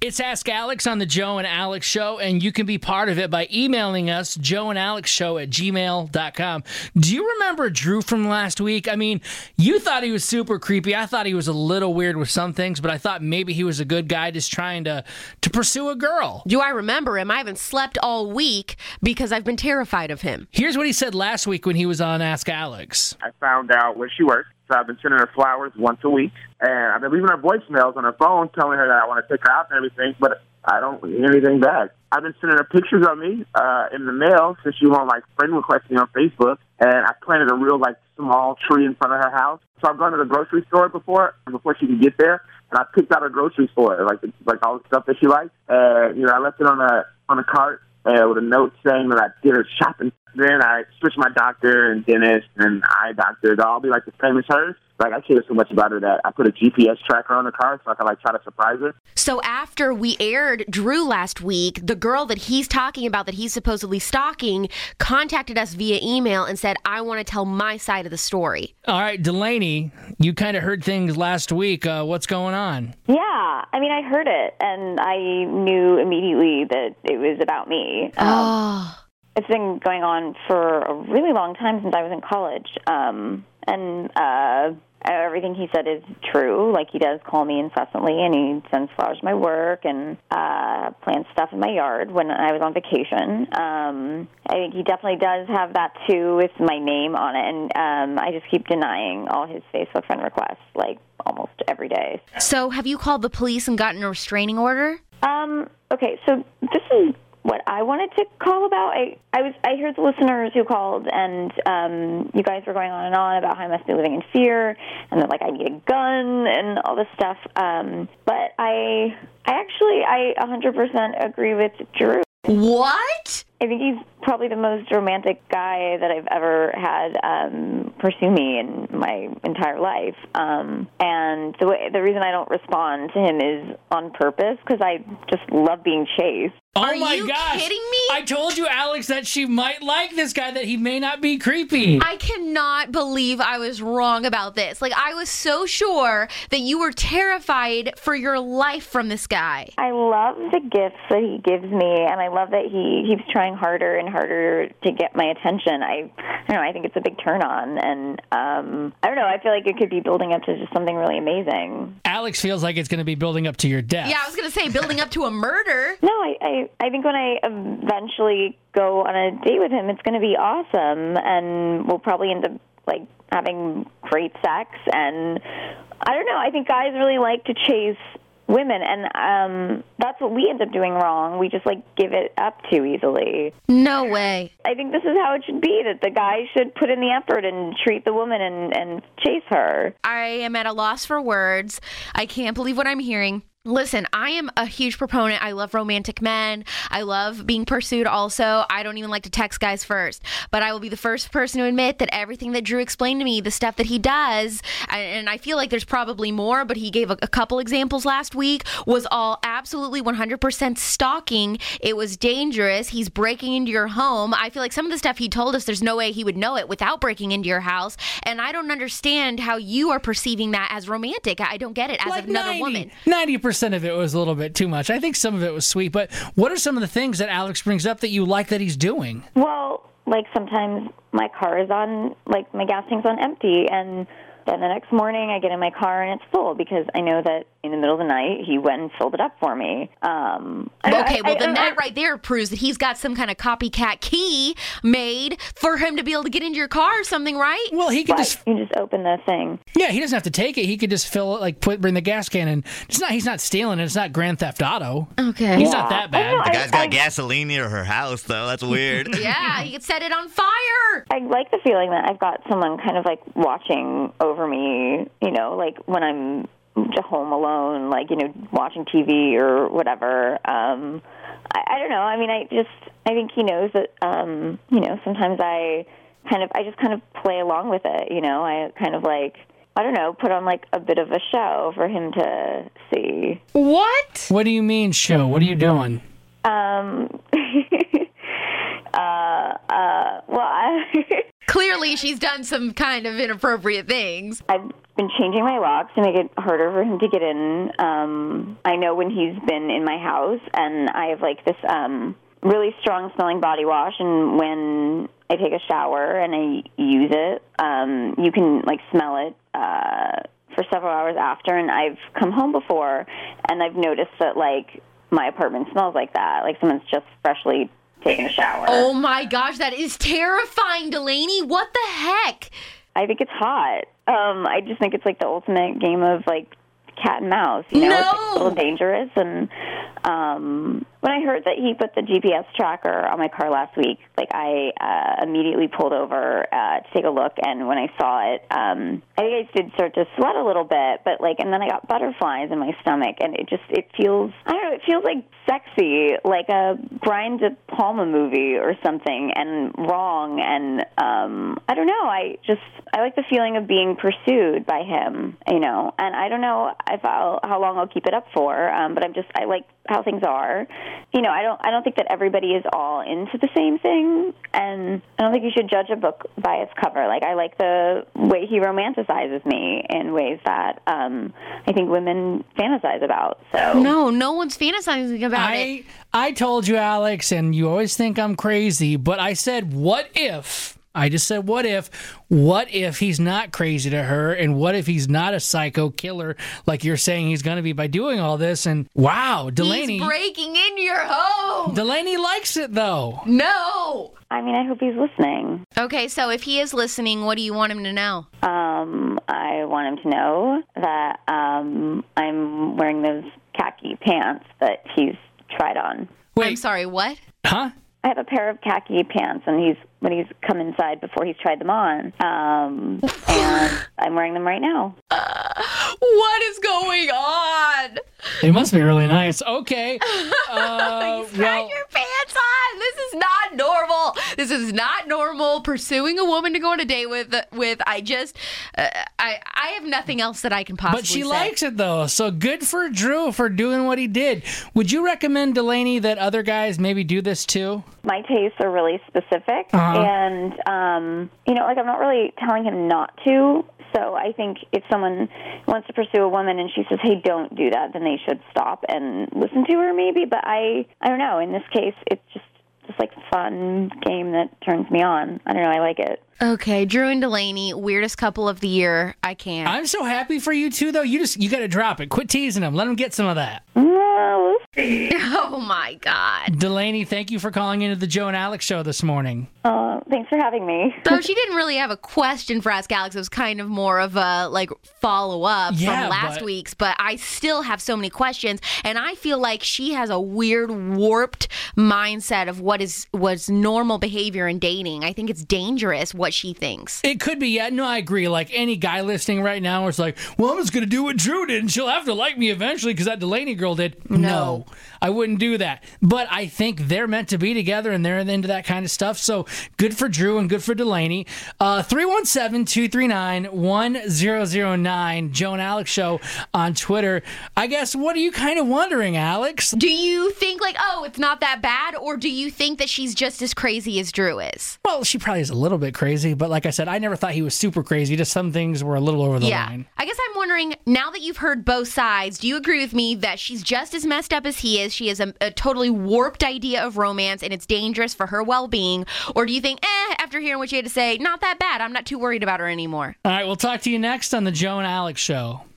It's Ask Alex on the Joe and Alex Show, and you can be part of it by emailing us, joeandalexshow@gmail.com. Do you remember Drew from last week? I mean, you thought he was super creepy. I thought he was a little weird with some things, but I thought maybe he was a good guy just trying to pursue a girl. Do I remember him? I haven't slept all week because I've been terrified of him. Here's what he said last week when he was on Ask Alex. I found out where she works, so I've been sending her flowers once a week. And I've been leaving her voicemails on her phone telling her that I want to take her out and everything, but I don't hear anything back. I've been sending her pictures of me in the mail since she won't, friend request me on Facebook. And I planted a real, small tree in front of her house. So I've gone to the grocery store before she could get there. And I picked out her groceries for her, like all the stuff that she likes. And, I left it on a cart with a note saying that I did her shopping. Then I switched my doctor and dentist and eye doctor. They'll all be the same as hers. I care so much about her that I put a GPS tracker on the car so I can try to surprise her. So after we aired Drew last week, the girl that he's talking about that he's supposedly stalking contacted us via email and said, I want to tell my side of the story. All right, Delaney, you kind of heard things last week. What's going on? Yeah, I heard it, and I knew immediately that it was about me. It's been going on for a really long time since I was in college, and everything he said is true. He does call me incessantly, and he sends flowers to my work and plants stuff in my yard when I was on vacation. I think he definitely does have that, too, with my name on it, and I just keep denying all his Facebook friend requests, almost every day. So have you called the police and gotten a restraining order? Okay, so this is what I wanted to call about. I heard the listeners who called, and you guys were going on and on about how I must be living in fear, and that I need a gun and all this stuff. But I 100% agree with Drew. What? I think he's probably the most romantic guy that I've ever had pursue me in my entire life. And the reason I don't respond to him is on purpose, because I just love being chased. Oh my you gosh. Kidding me? I told you, Alex, that she might like this guy, that he may not be creepy. I cannot believe I was wrong about this. I was so sure that you were terrified for your life from this guy. I love the gifts that he gives me, and I love that he keeps trying harder and harder to get my attention. I don't know, I think it's a big turn on, and I don't know, I feel like it could be building up to just something really amazing. Alex feels like it's going to be building up to your death. Yeah, I was going to say building up to a murder. No, I think when I eventually go on a date with him, it's going to be awesome, and we'll probably end up having great sex. And I don't know, I think guys really like to chase women, and that's what we end up doing wrong. We just give it up too easily. No way. I think this is how it should be, that the guy should put in the effort and treat the woman and chase her. I am at a loss for words. I can't believe what I'm hearing. Listen, I am a huge proponent. I love romantic men. I love being pursued also. I don't even like to text guys first. But I will be the first person to admit that everything that Drew explained to me, the stuff that he does, and I feel like there's probably more, but he gave a couple examples last week, was all absolutely 100% stalking. It was dangerous. He's breaking into your home. I feel like some of the stuff he told us, there's no way he would know it without breaking into your house. And I don't understand how you are perceiving that as romantic. I don't get it as another woman. 90% of it was a little bit too much. I think some of it was sweet, but what are some of the things that Alex brings up that you like that he's doing? Well, sometimes my car is on, my gas tank's on empty, and then the next morning I get in my car and it's full, because I know that in the middle of the night he went and filled it up for me. That right there proves that he's got some kind of copycat key made for him to be able to get into your car or something, right? Well, he could you just open the thing. Yeah, he doesn't have to take it. He could just fill it, bring the gas can in. He's not stealing it. It's not Grand Theft Auto. Okay. He's not that bad. The guy's got gasoline near her house, though. That's weird. Yeah, he could set it on fire. I like the feeling that I've got someone kind of watching over me, when I'm home alone, watching TV or whatever. I don't know. I mean, I think he knows that, sometimes I just kind of play along with it, I kind of I don't know, put on a bit of a show for him to see. What? What do you mean show? What are you doing? Clearly she's done some kind of inappropriate things. I've been changing my locks to make it harder for him to get in. I know when he's been in my house, and I have like this really strong smelling body wash, and when I take a shower and I use it, you can like smell it for several hours after. And I've come home before, and I've noticed that like my apartment smells like that, like someone's just freshly taken a shower. Oh my gosh, that is terrifying, Delaney. What the heck? I think it's hot. I just think it's like the ultimate game of like cat and mouse. You know, No! It's like, a little dangerous. And when I heard that he put the GPS tracker on my car last week, like I immediately pulled over to take a look. And when I saw it, I think I did start to sweat a little bit, but like, and then I got butterflies in my stomach, and it feels, I don't know, it feels like sexy, like a Brian De Palma movie or something, and wrong. And I don't know, I like the feeling of being pursued by him, you know, and I don't know how long I'll keep it up for, but I like how things are. You know, I don't think that everybody is all into the same thing, and I don't think you should judge a book by its cover. Like, I like the way he romanticizes me in ways that I think women fantasize about. So No one's fantasizing about it. I told you, Alex, and you always think I'm crazy, but I said, what if? I just said, what if? What if he's not crazy to her? And what if he's not a psycho killer like you're saying he's going to be by doing all this? And wow, Delaney. He's breaking in your home. Delaney likes it, though. No. I mean, I hope he's listening. Okay, so if he is listening, what do you want him to know? I want him to know that I'm wearing those khaki pants that he's tried on. Wait. I'm sorry, what? Huh? I have a pair of khaki pants, and when he's come inside before he's tried them on, and I'm wearing them right now. What is going on? It must be really nice. Okay. You got your pants on. This is not normal. This is not normal. Pursuing a woman to go on a date with I have nothing else that I can possibly But she say. likes it, though. So good for Drew for doing what he did. Would you recommend, Delaney, that other guys maybe do this too? My tastes are really specific, and, you know, like, I'm not really telling him not to. So I think if someone wants to pursue a woman and she says, hey, don't do that, then they should stop and listen to her maybe. But I don't know. In this case, it's just like a fun game that turns me on. I don't know. I like it. Okay, Drew and Delaney, weirdest couple of the year. I can't. I'm so happy for you two, though. You got to drop it. Quit teasing them. Let them get some of that. We'll see. Oh, my God. Delaney, thank you for calling into the Joe and Alex show this morning. Thanks for having me. So she didn't really have a question for Ask Alex. It was kind of more of a follow-up from last week's, but I still have so many questions, and I feel like she has a weird, warped mindset of what's normal behavior in dating. I think it's dangerous what she thinks. It could be, yeah. No, I agree. Like any guy listening right now is like, well, I'm just going to do what Drew did, and she'll have to like me eventually because that Delaney girl did. No, I wouldn't do that. But I think they're meant to be together, and they're into that kind of stuff. So good for Drew and good for Delaney. 317-239-1009, Joe and Alex Show on Twitter. I guess, what are you kind of wondering, Alex? Do you think it's not that bad, or do you think that she's just as crazy as Drew is? Well, she probably is a little bit crazy, but like I said, I never thought he was super crazy. Just some things were a little over the line. I guess I'm wondering, now that you've heard both sides, do you agree with me that she's just as messed up as he is? She has a totally warped idea of romance, and it's dangerous for her well-being. Or do you think, after hearing what she had to say, not that bad, I'm not too worried about her anymore? All right, we'll talk to you next on the Joe and Alex Show.